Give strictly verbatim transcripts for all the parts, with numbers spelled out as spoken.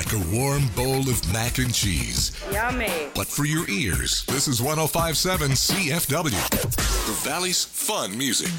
like a warm bowl of mac and cheese. Yummy. But for your ears, this is one oh five point seven C F W, the Valley's fun music.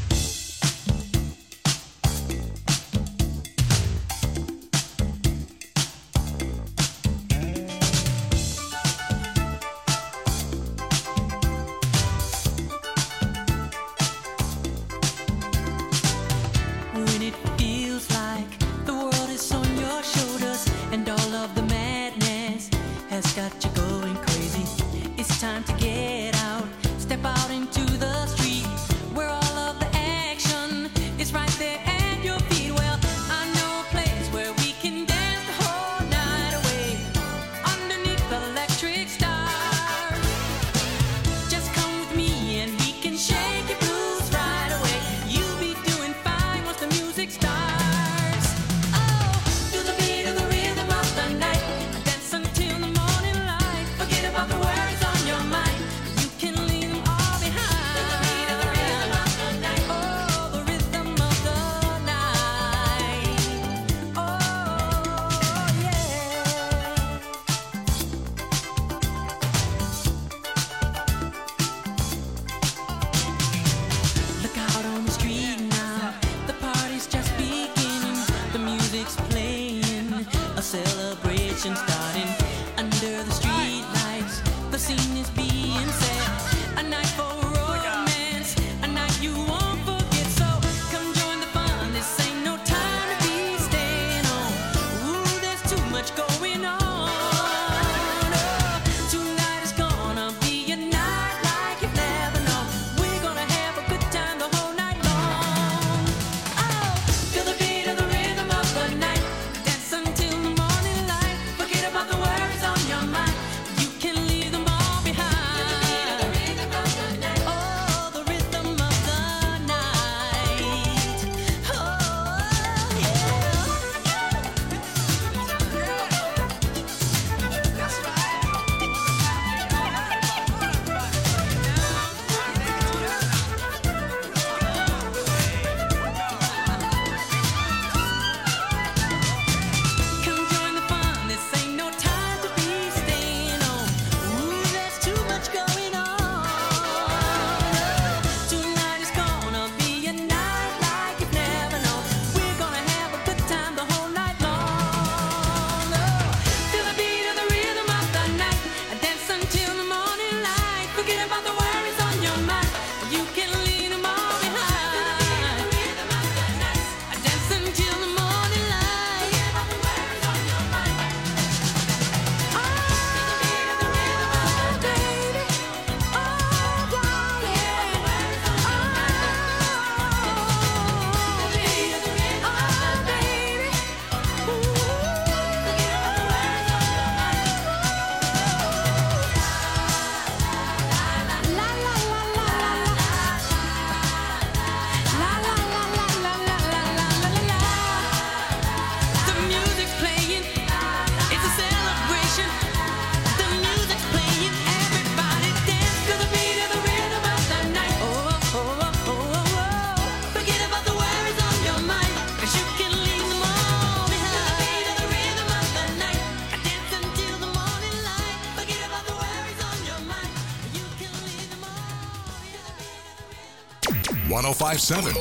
one oh five point seven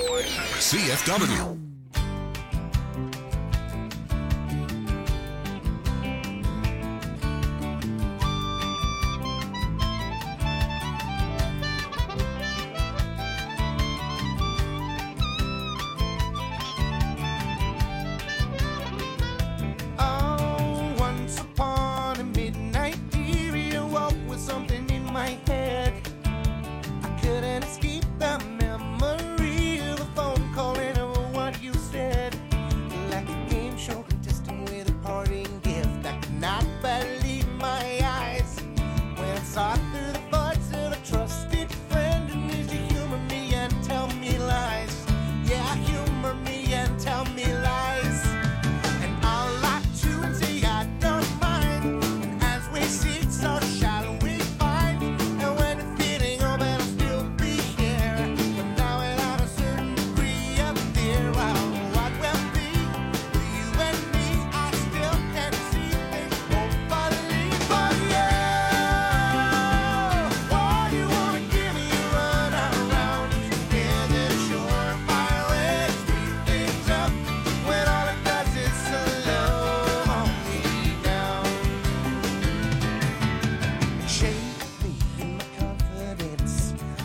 C F W. Escape the memory of a phone call and what you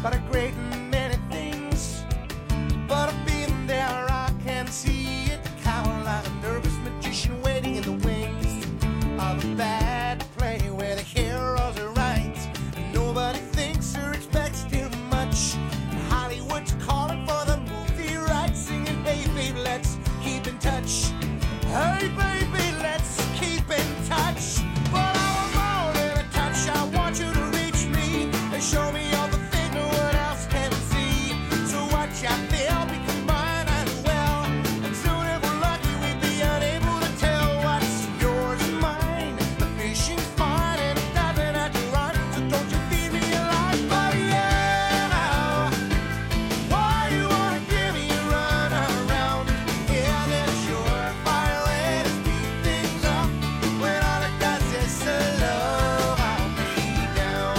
about a great many things, but I've been there, I can see it, kind of like a nervous magician waiting in the wings of a bad play where the heroes are right, and nobody thinks or expects too much. Hollywood's calling for the movie rights, singing, hey baby, let's keep in touch. Hey baby, let's keep in touch. But I want more than a touch, I want you to reach me and show me all the things no one else can see. So watch out there, become mine as well, and soon if we're lucky we'd be unable to tell what's yours and mine. The fishing's fine and it doesn't have to run, so don't you feed me a lie. But yeah, why you wanna give me a run around? Yeah, then sure fire way to speed things up, when all it does is slow me down.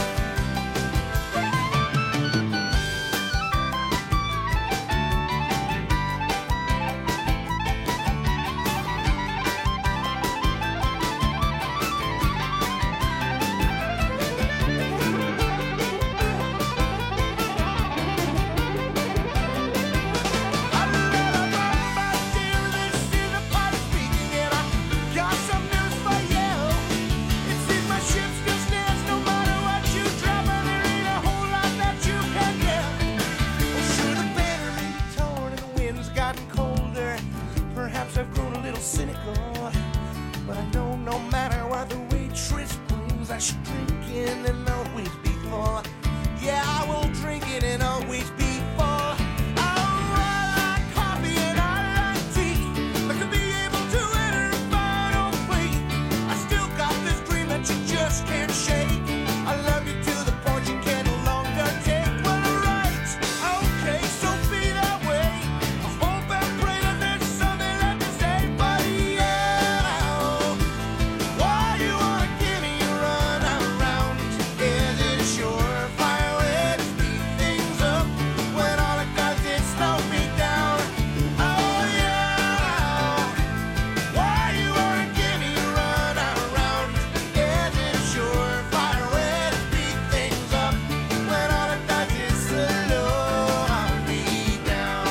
Perhaps I've grown a little cynical, but I know no matter what the waitress brings, I should drink in and always be full. Yeah, I will drink it and always be full. Oh, I like coffee and I like tea, but to be able to enter a final plea, I still got this dream that you just can't shake. I love you to the point you can no longer take. Well, alright, okay, so be that way. I hope and pray that there's something left to say. But yeah, why you wanna give me a run around? Is it a surefire way to speed things up, when all it does is slow me down? Oh yeah, why you wanna give me a run around? Is it a surefire way to speed things up, when all it does is slow me down?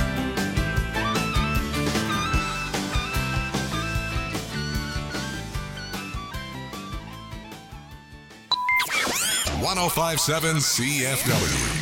one oh five point seven C F W.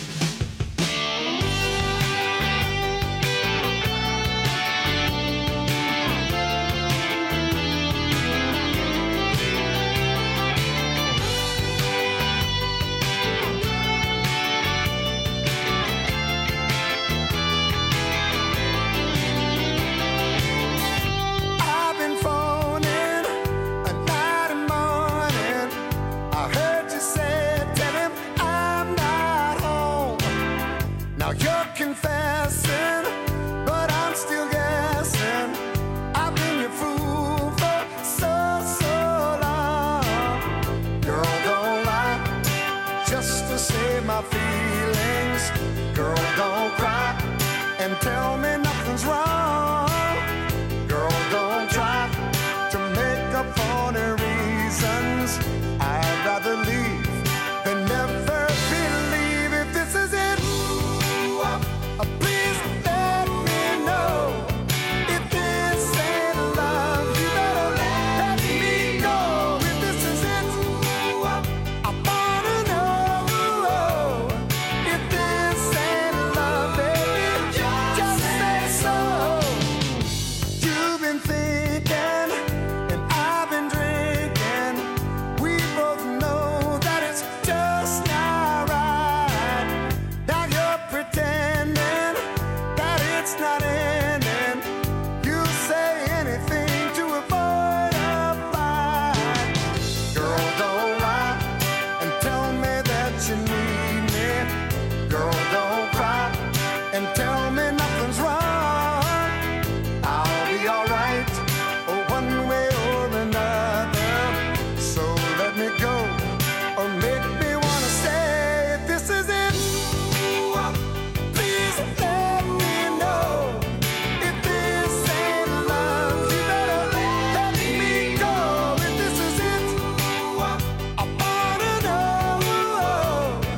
I've been phoning a night and morning. I heard you say, tell him I'm not home. Now you're confessing, but I'm still guessing. I've been your fool for so, so long. Girl, don't lie, just to save my feelings. Girl, don't cry and tell me nothing's wrong. Girl, don't try to make up phony reasons. I'd rather leave than never believe. If this is it, uh, please let me know. If this ain't love, you better let me go. If this is it, I wanna know. If this ain't love, baby, just say so. You've been thinking and I've been drinking. We both know that it's just not right. Now you're pretending that it's not ending. You say anything to avoid a fight. Girl, don't lie and tell me that you need me. Girl, don't cry and tell me nothing's wrong. I'll be alright, one way or another. So let me go, or make me wanna stay. If this is it, please let me know. If this ain't love, you better let me go. If this is it, I wanna know.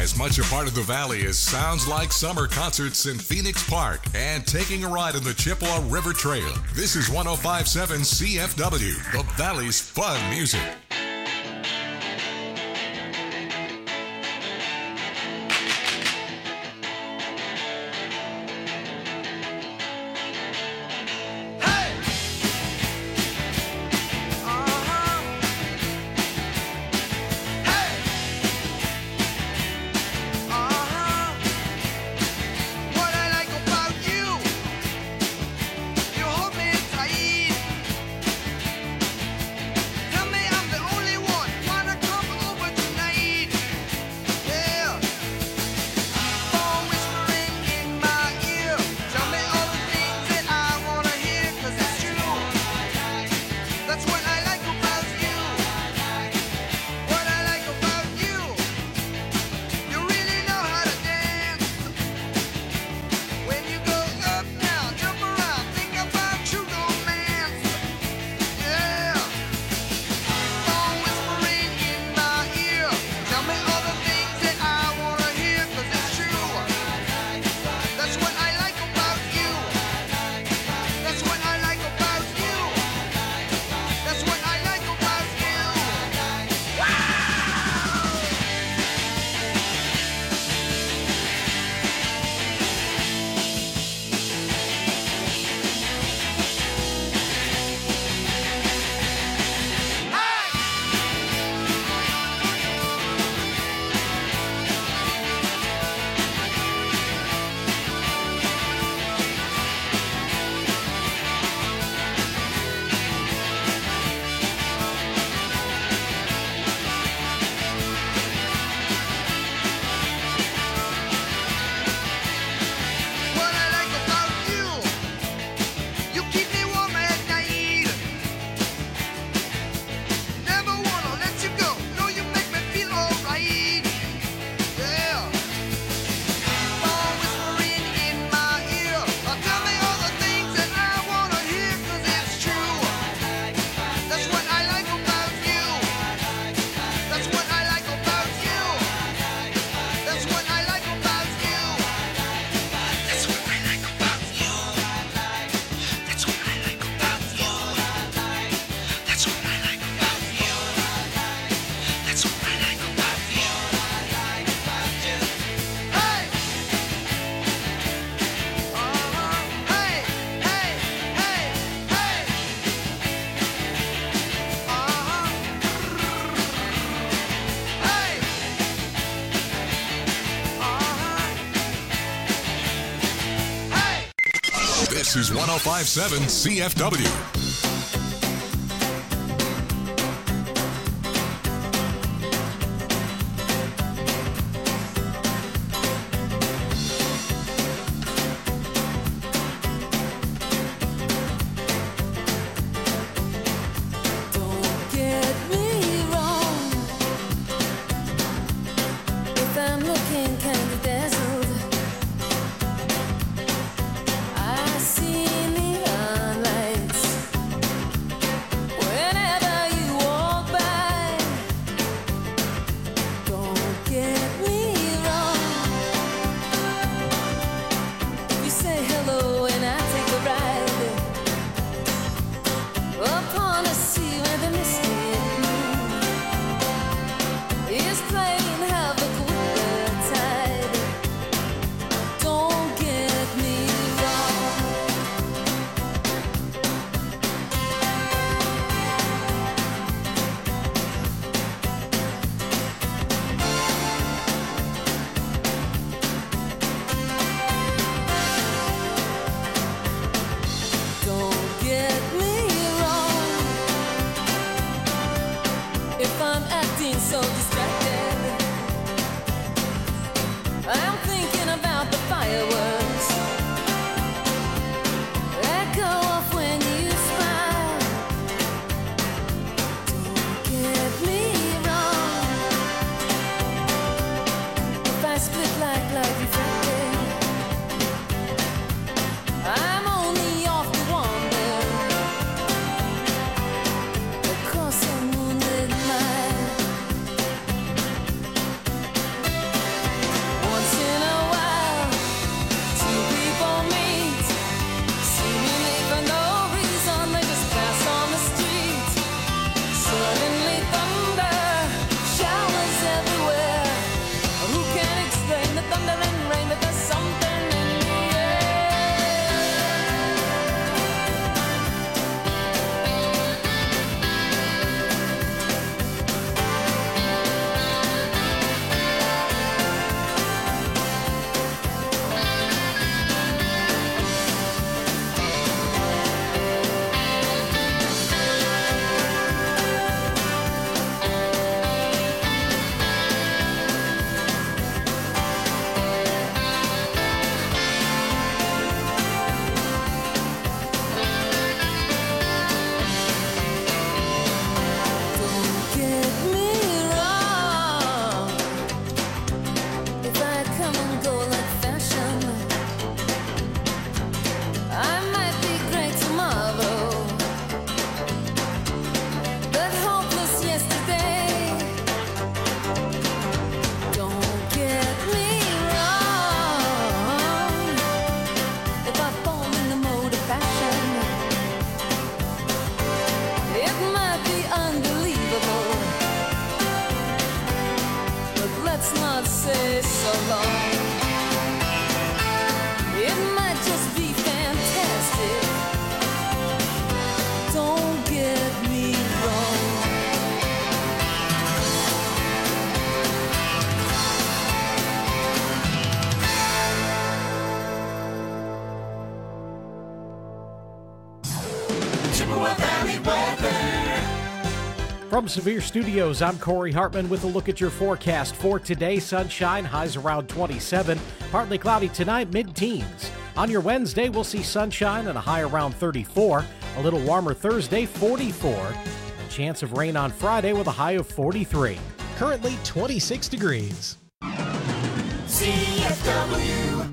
as much a part of the Valley as Sounds Like Summer concerts in Phoenix Park and taking a ride on the Chippewa River Trail. This is one oh five point seven C F W, the Valley's fun music. This is one oh five point seven C F W. I see neon lights From Severe Studios, I'm Corey Hartman with a look at your forecast for today. Sunshine, highs around twenty-seven. Partly cloudy tonight, mid-teens. On your Wednesday, we'll see sunshine and a high around thirty-four. A little warmer Thursday, forty-four. A chance of rain on Friday with a high of forty-three. Currently twenty-six degrees. C F W.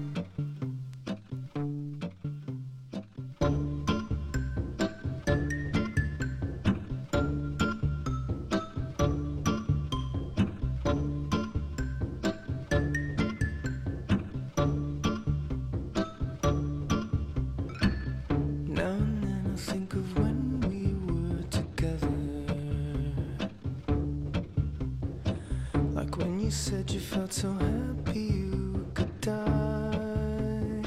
Said you felt so happy you could die.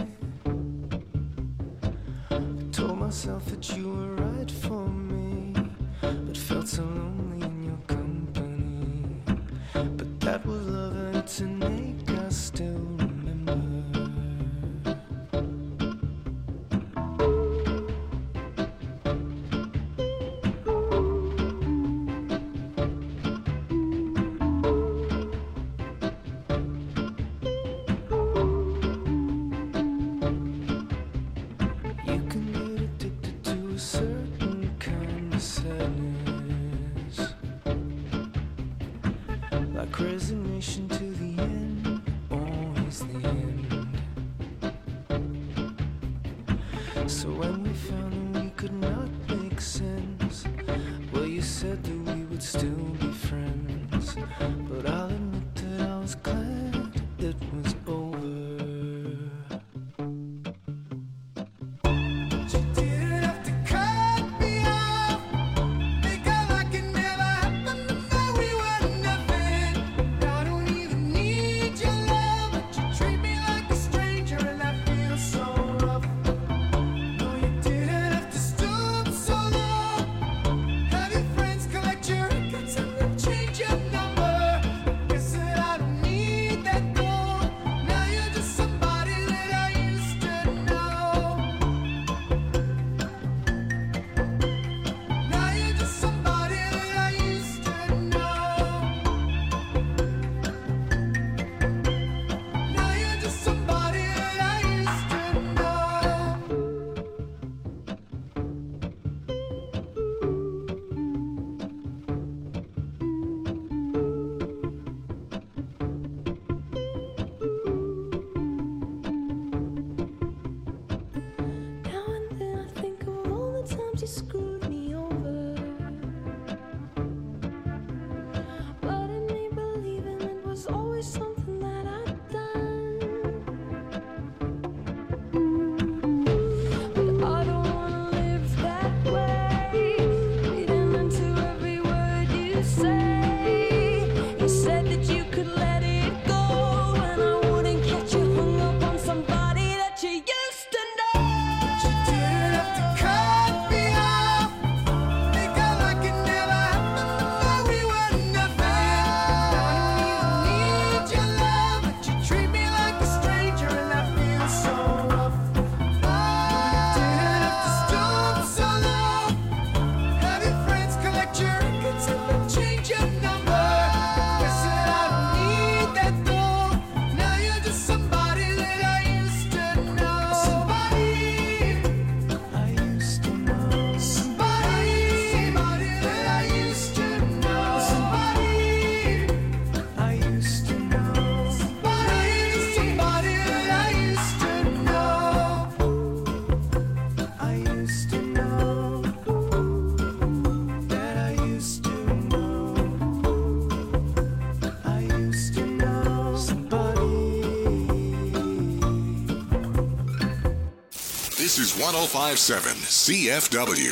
I told myself that you were right for me, but felt so lonely in your company. But that was love and it's an ache I still remember. Like resignation to the end, always the end. So when we found that we could not make sense, well, you said that we would still be friends. But I'll admit that I was glad it was over. This is one oh five point seven C F W.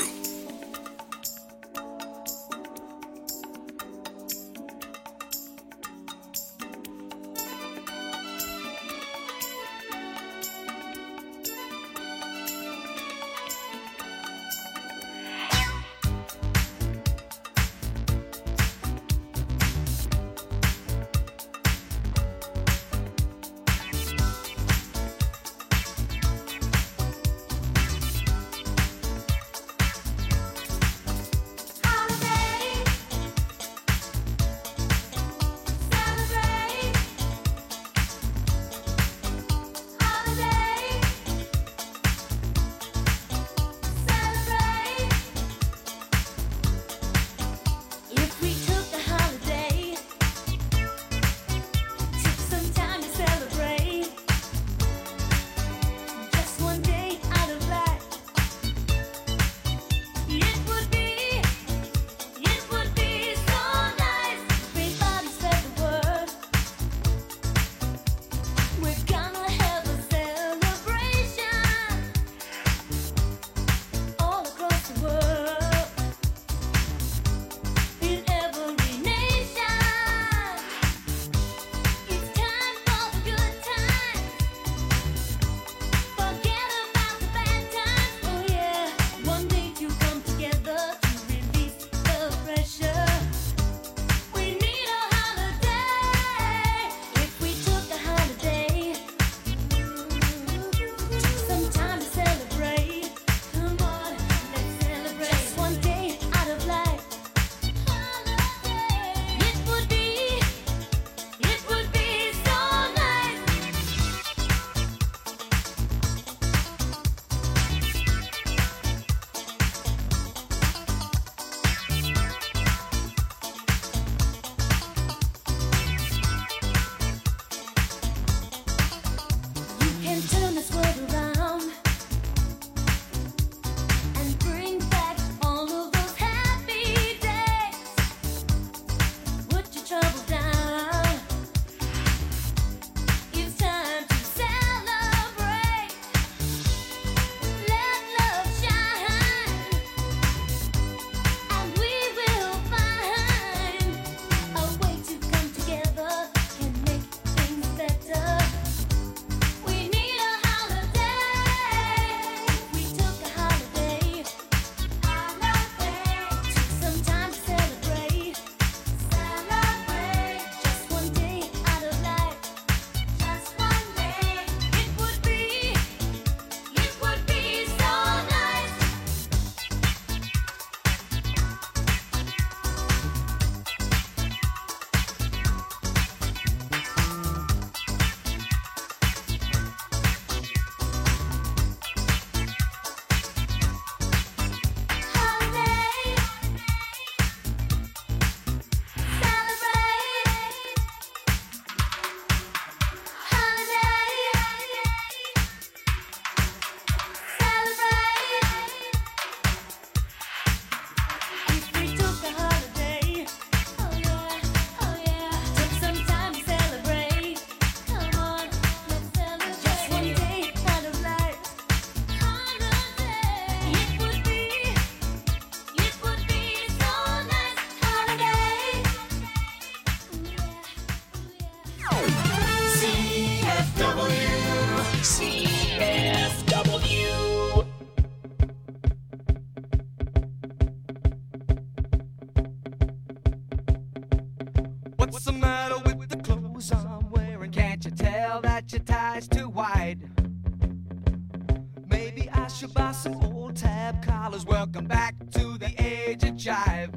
I should buy some old tab collars. Welcome back to the age of jive.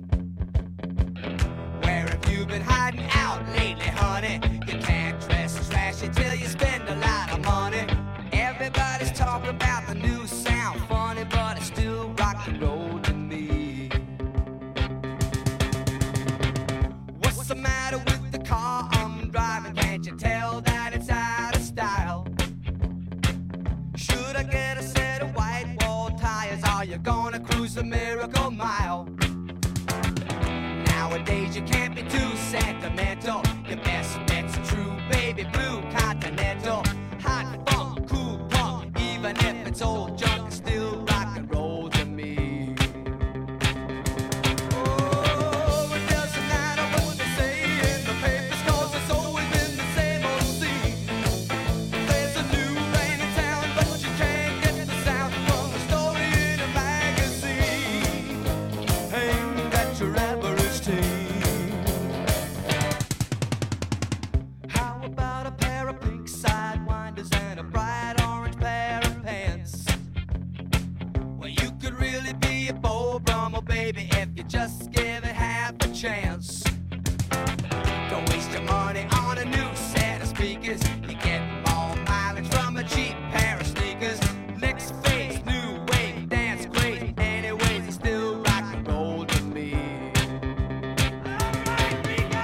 Where have you been hiding out lately, honey? You can't dress as flashy till you spend a lot of money. Everybody's talking about the new sound, funny, but it's still rock and roll to me. What's the matter with the car I'm driving? Can't you tell that it's out of style? Should I get a set of white wall tires? Are you gonna cruise the Miracle Mile? Nowadays you can't be too sentimental. Your best bet's a true baby blue Continental. Hot funk, cool punk, even if it's old junk, it's still rock and roll to me. Oh, it doesn't matter what they say in the papers, 'cause it's always been the same old scene. There's a new rain in town, but you can't get the sound from a story in a magazine. Ain't that your average teen? How about a pair of pink sidewinders and a bright orange pair of pants? Well, you could really be a Beau Brummel, baby, if you just give it half a chance. Don't waste your money on a new set of speakers. You get more mileage from a cheap pair of sneakers. Next phase, new wave, dance crazy. Anyways, it's still rock and roll to me. Alright, we go!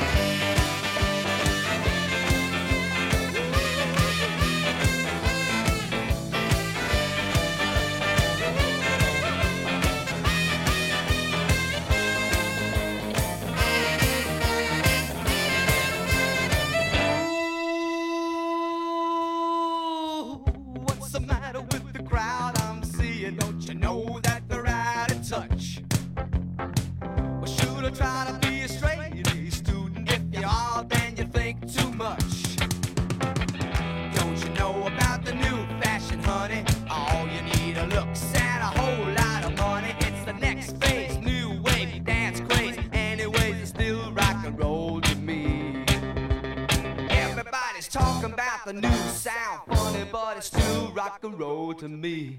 Ooh, what's the matter with the crowd I'm seeing? Don't you know that they're out of touch? Well, should I try to be a straight A student? If you are, then you think too much. Don't you know about the new fashion, honey? All you need are looks and a whole lot of money. It's the next phase, new wave, dance craze. Anyways, it's still rock and roll to me. Everybody's talking about the new sound, funny, but it's still rock and roll to me.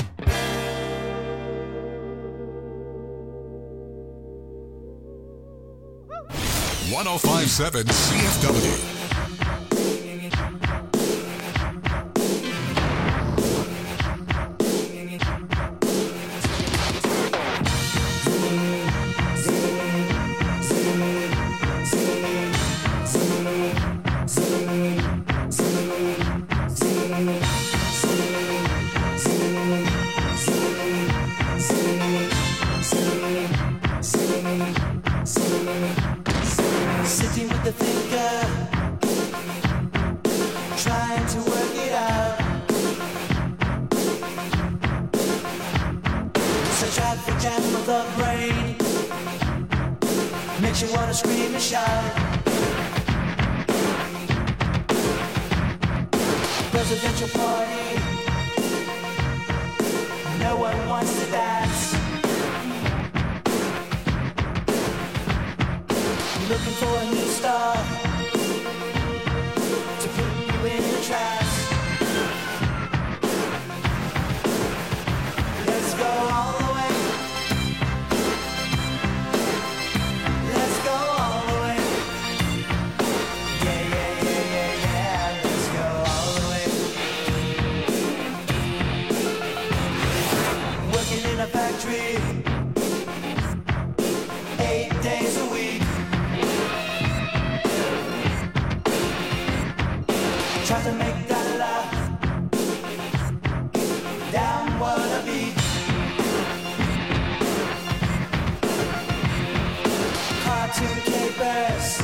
one oh five point seven C F W. Sitting with the thinker, trying to work it out. Such a jam of the brain makes you wanna scream and shout. Presidential party, no one wants to dance. Looking for a new star to put you in a trance. Let's go all the way. Let's go all the way. Yeah, yeah, yeah, yeah, yeah. Let's go all the way. Working in a factory eight days a week. Try to make that laugh down what a beat. Cartoon capers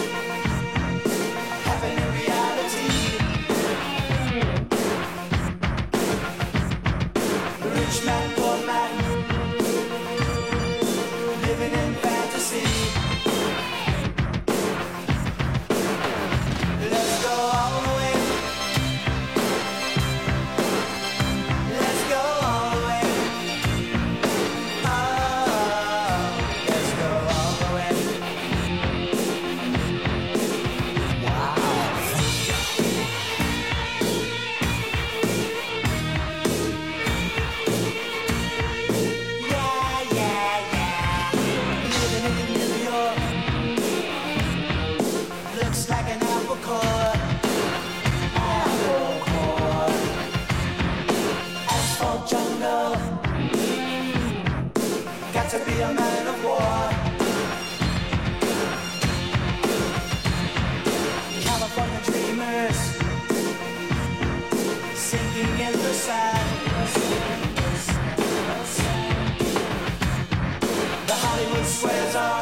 happen in reality. Rich man, poor man, to be a man of war. California dreamers sinking in the sand. The Hollywood squares are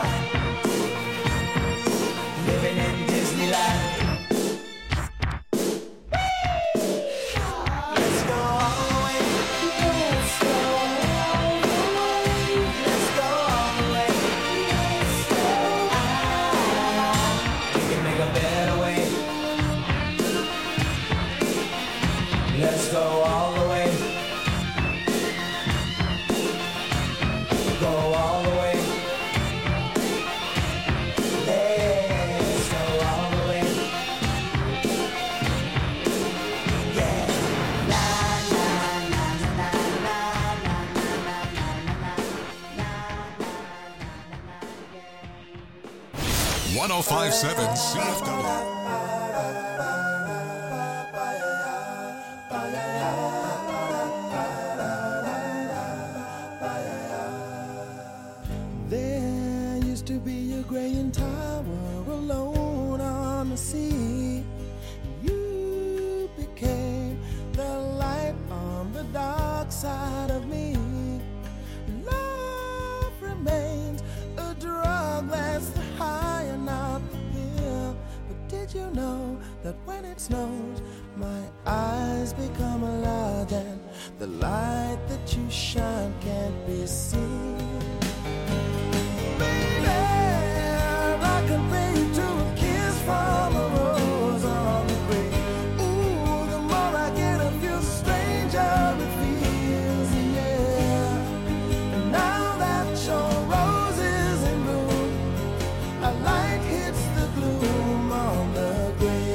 living in Disneyland. Let's go all the way. Let's go all the way. Let's go all the way. Ah, we can make a better way. Let's go all the way. Go all the way. Let's go all the way. Yeah. La la la la la la one oh five point seven C F W. There used to be a graying tower alone on the sea. You became the light on the dark side of me. Love remains a drug that's the high and not the pill. But did you know that when it snows, my eyes become large and the light that you shine can't be seen? I can pay you to a kiss from a rose on the grave. Ooh, the more I get of you, the stranger it feels, yeah. And now that your rose is in bloom, a light hits the gloom on the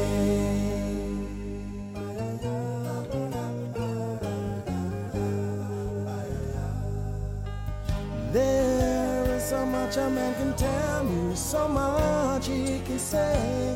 grave. There is so much a man can tell you, so much he can say.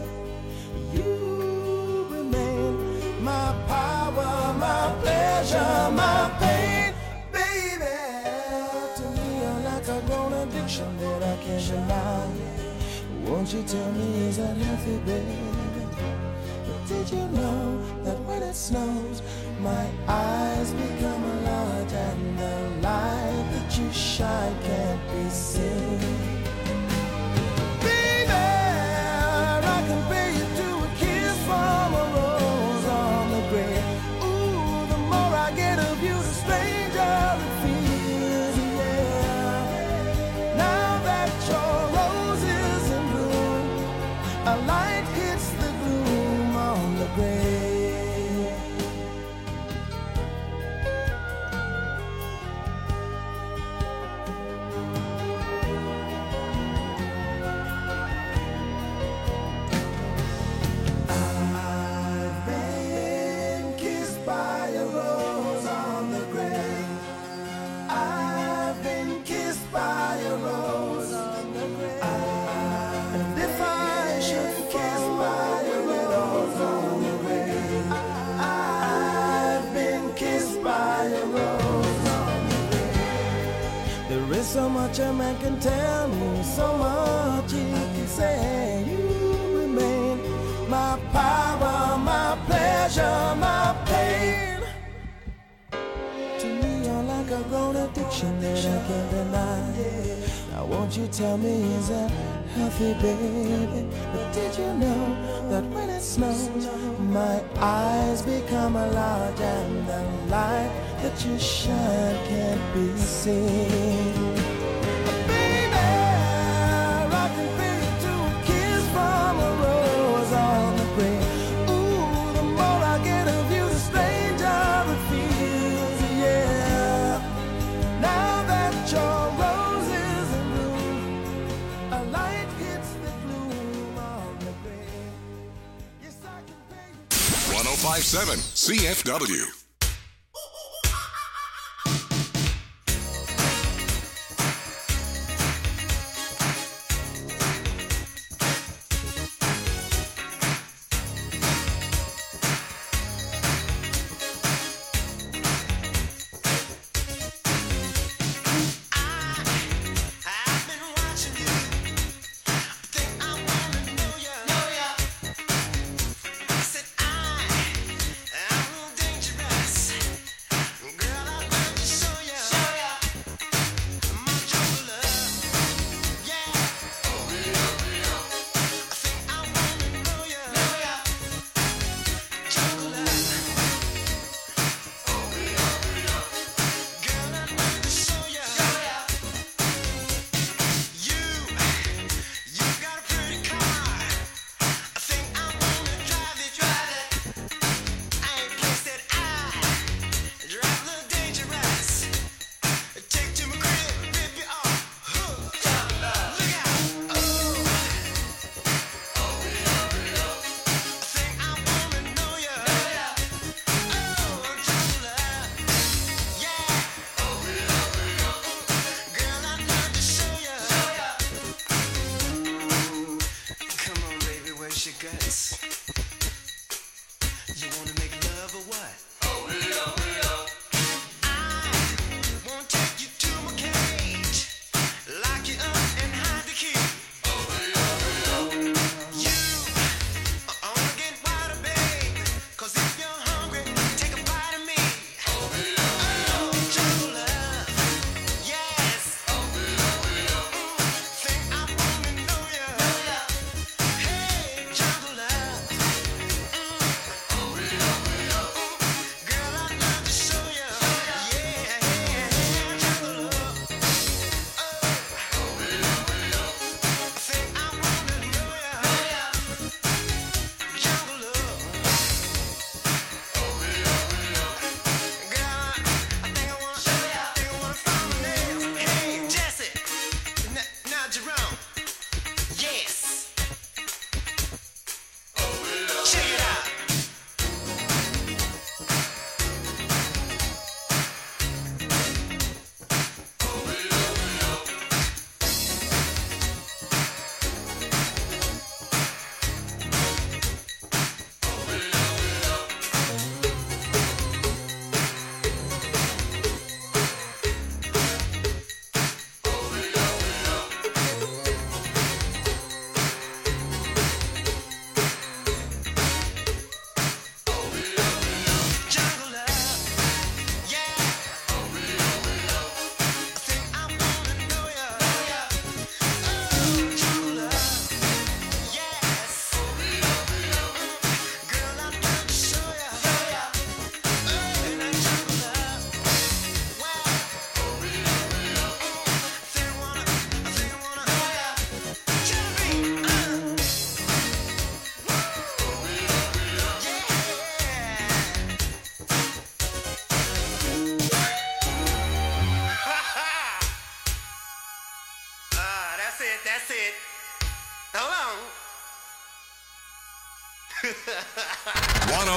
You remain my power, my pleasure, my pain, baby. To me, you're like a grown addiction that I can't deny. Won't you tell me, is that healthy, baby? But did you know that when it snows, my eyes become large and the light that you shine can't be seen? So much a man can tell me, so much he can say. You remain my power, my pleasure, my pain. To me, you're like a grown addiction that I can't deny. Now won't you tell me, is that healthy, baby? But did you know that when it snows, my eyes become large and the light that you shine can't be seen? one oh five point seven C F W.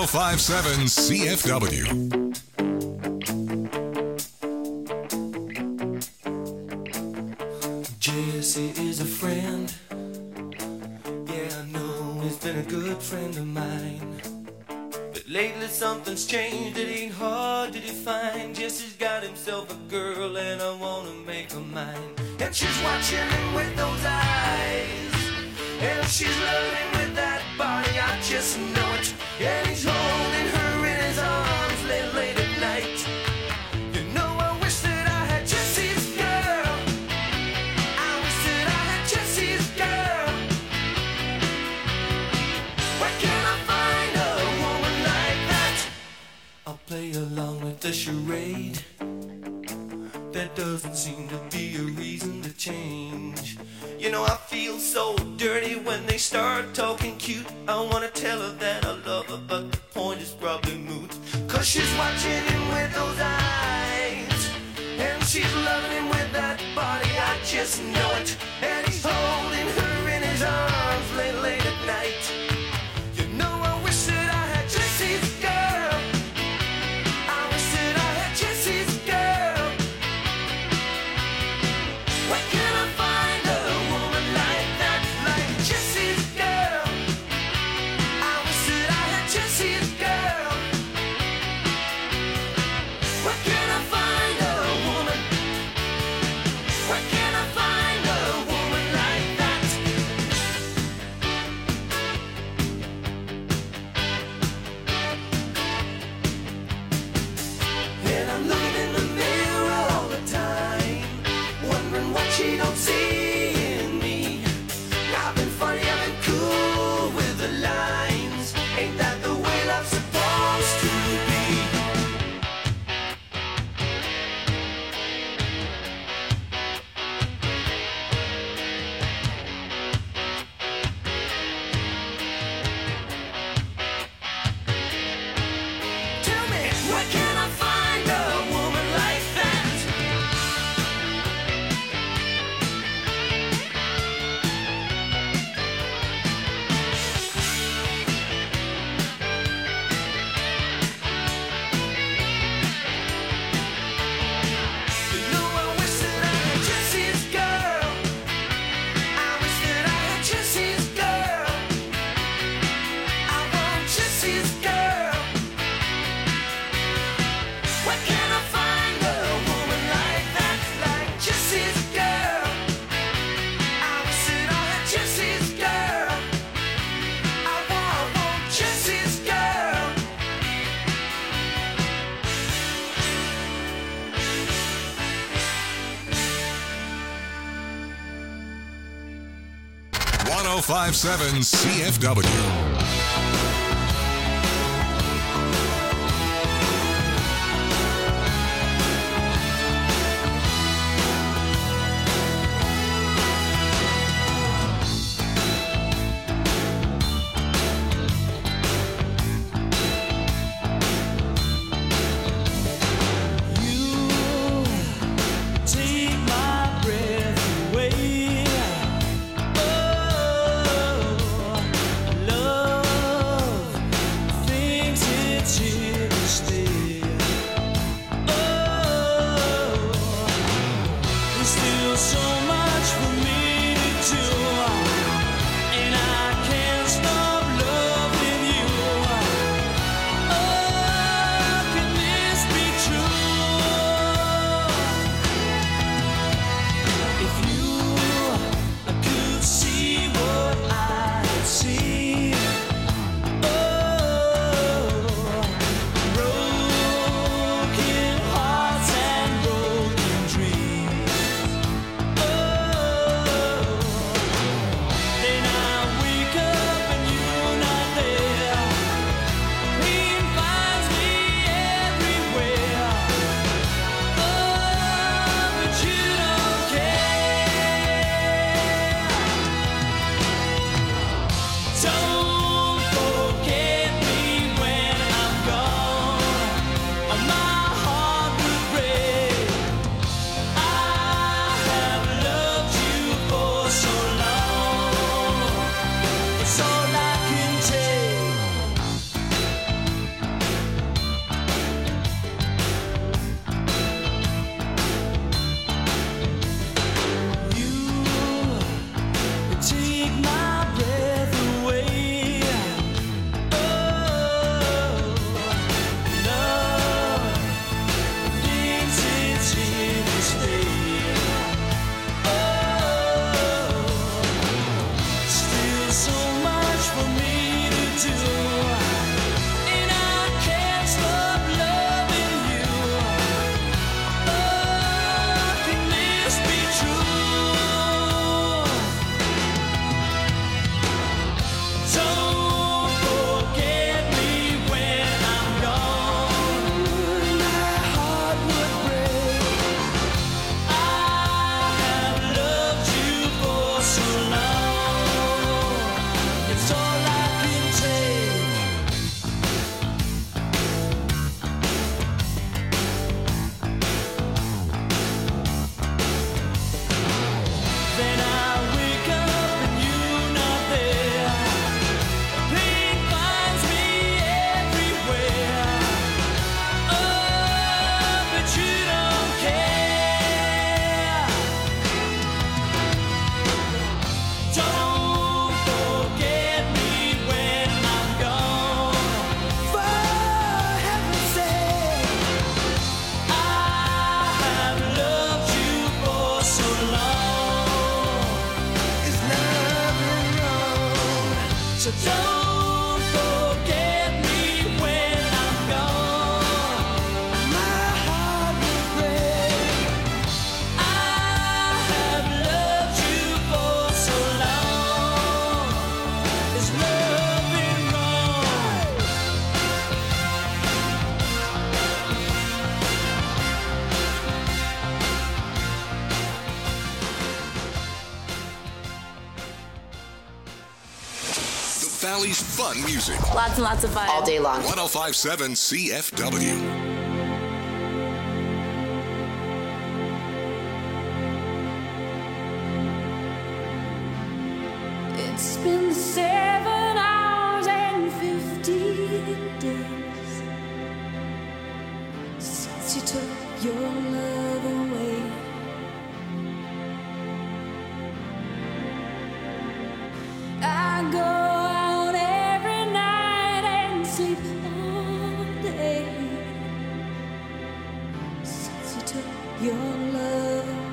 five seven C F W. Jesse is a friend. Yeah, I know he's been a good friend of mine. But lately something's changed, it ain't hard to define. Jesse's got himself a girl and I wanna make her mine. And she's watching him with those eyes, and she's loving him with that body, I just know it. And he's holding her in his arms late, late at night. You know I wish that I had Jesse's girl. I wish that I had Jesse's girl. Where can I find a woman like that? I'll play along with the charade. There doesn't seem to be a reason to change. You know I feel so dirty when they start talking cute. I wanna tell her that I love her, but the point is probably moot. Cause she's watching him with those eyes, and she's loving him with that body, I just know it. And he's holding her in his arms late, late at night. You know I wish that I had Jesse's girl. I wish that I had Jesse's girl. Where can I find a woman like that, like Jesse's girl? I wish that I had Jesse's girl. Where can I find a woman? Where can I find a woman like that? And I'm looking in the mirror all the time, wondering what she don't see in me. I've been funny, I've been cool with the lines. Ain't that the way love's supposed to be? Tell me, where can I find a woman like that? You know I wish that I had Jesse's girl. I wish that I had Jesse's girl. I want Jesse's girl. Where can I find a woman like that, like Jesse's girl? I wish that I had Jesse's girl. I want, I want Jesse's girl. one oh five seven C F W. Take my breath away. Oh, love. Valley's fun music. Lots and lots of fun. All day long. one oh five point seven C F W. It's been seven hours and fifteen days since you took your love away. I go out every night and sleep all day since you took your love away.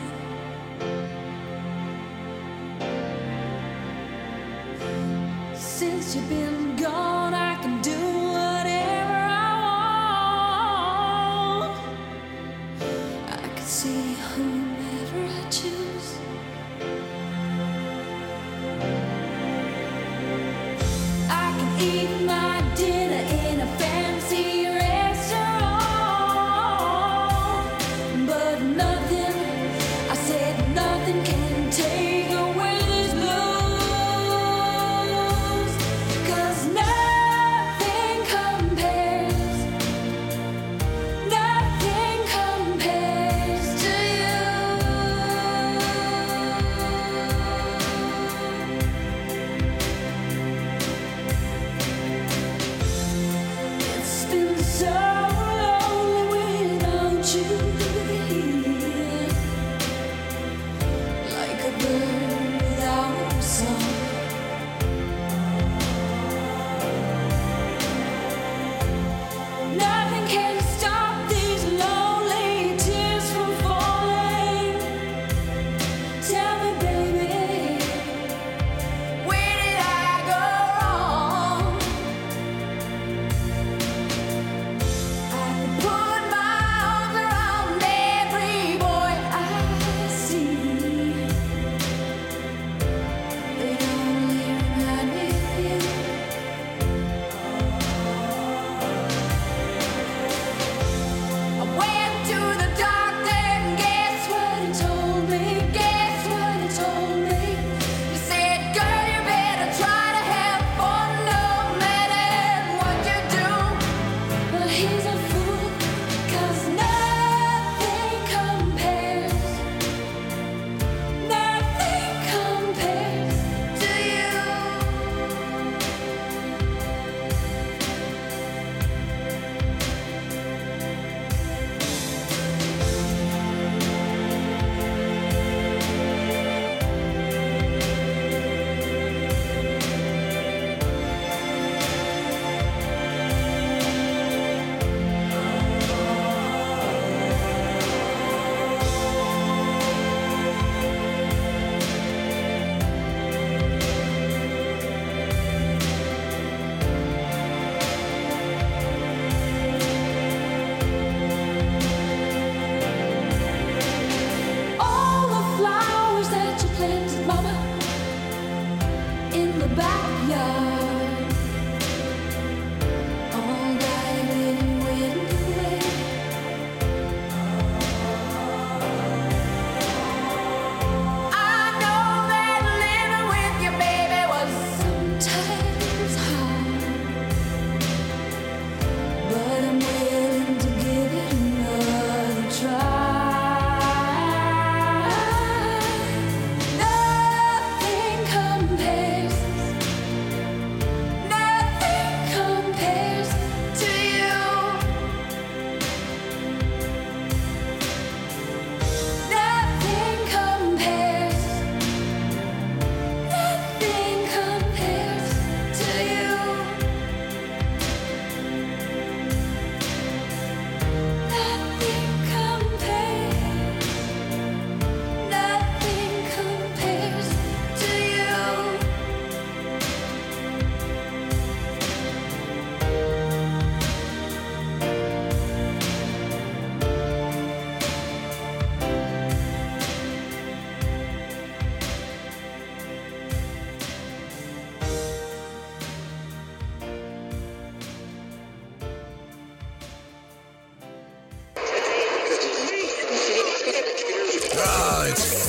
Since you've been gone, I can do whatever I want. I can see whomever I choose. I can eat my dinner in a fancy restaurant, but nothing, I said nothing can take away these blues. 'Cause now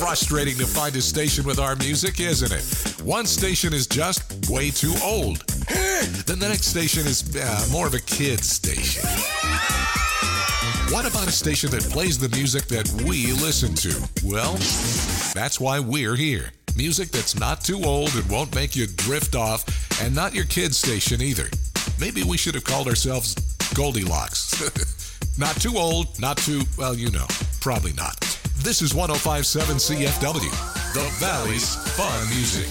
frustrating to find a station with our music, isn't it? One station is just way too old. Then the next station is uh, more of a kid's station. What about a station that plays the music that we listen to? Well, that's why we're here. Music that's not too old and won't make you drift off, and not your kid's station either. Maybe we should have called ourselves Goldilocks. Not too old, not too, well, you know, probably not. This is one oh five point seven C F W, the Valley's Fun Music.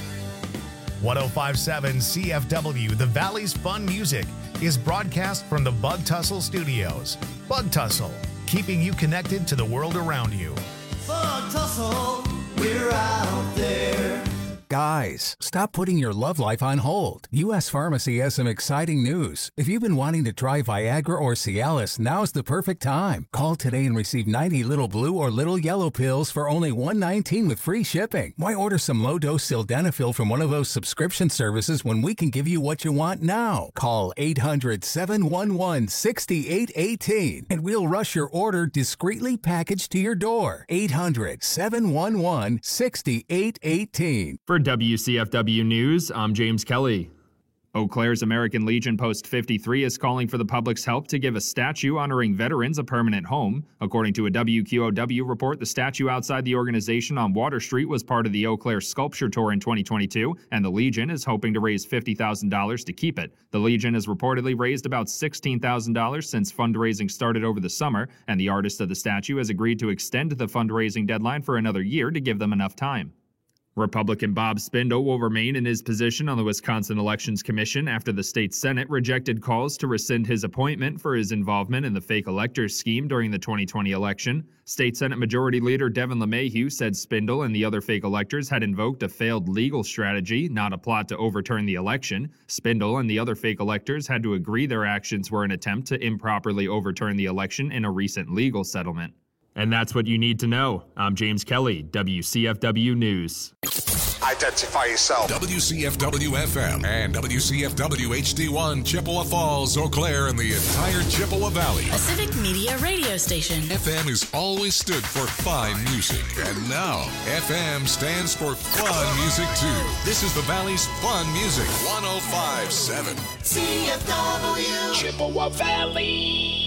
one oh five point seven C F W, the Valley's Fun Music, is broadcast from the Bug Tussle Studios. Bug Tussle, keeping you connected to the world around you. Bug Tussle, we're out there. Guys, stop putting your love life on hold. U S Pharmacy has some exciting news. If you've been wanting to try Viagra or Cialis, now's the perfect time. Call today and receive ninety little blue or little yellow pills for only one hundred nineteen dollars with free shipping. Why order some low-dose sildenafil from one of those subscription services when we can give you what you want now? Call eight hundred, seven one one, six eight one eight and we'll rush your order discreetly packaged to your door. eight hundred, seven one one, six eight one eight. For W C F W News, I'm James Kelly. Eau Claire's American Legion Post fifty-three is calling for the public's help to give a statue honoring veterans a permanent home. According to a W Q O W report, the statue outside the organization on Water Street was part of the Eau Claire Sculpture Tour in twenty twenty-two, and the Legion is hoping to raise fifty thousand dollars to keep it. The Legion has reportedly raised about sixteen thousand dollars since fundraising started over the summer, and the artist of the statue has agreed to extend the fundraising deadline for another year to give them enough time. Republican Bob Spindle will remain in his position on the Wisconsin Elections Commission after the state Senate rejected calls to rescind his appointment for his involvement in the fake electors scheme during the twenty twenty election. State Senate Majority Leader Devin LeMahieu said Spindle and the other fake electors had invoked a failed legal strategy, not a plot to overturn the election. Spindle and the other fake electors had to agree their actions were an attempt to improperly overturn the election in a recent legal settlement. And that's what you need to know. I'm James Kelly, W C F W News. Identify yourself. W C F W F M and W C F W H D one, Chippewa Falls, Eau Claire, and the entire Chippewa Valley. A civic media radio station. F M has always stood for fine music, and now F M stands for fun music too. This is the Valley's Fun Music, one oh five point seven C F W Chippewa Valley.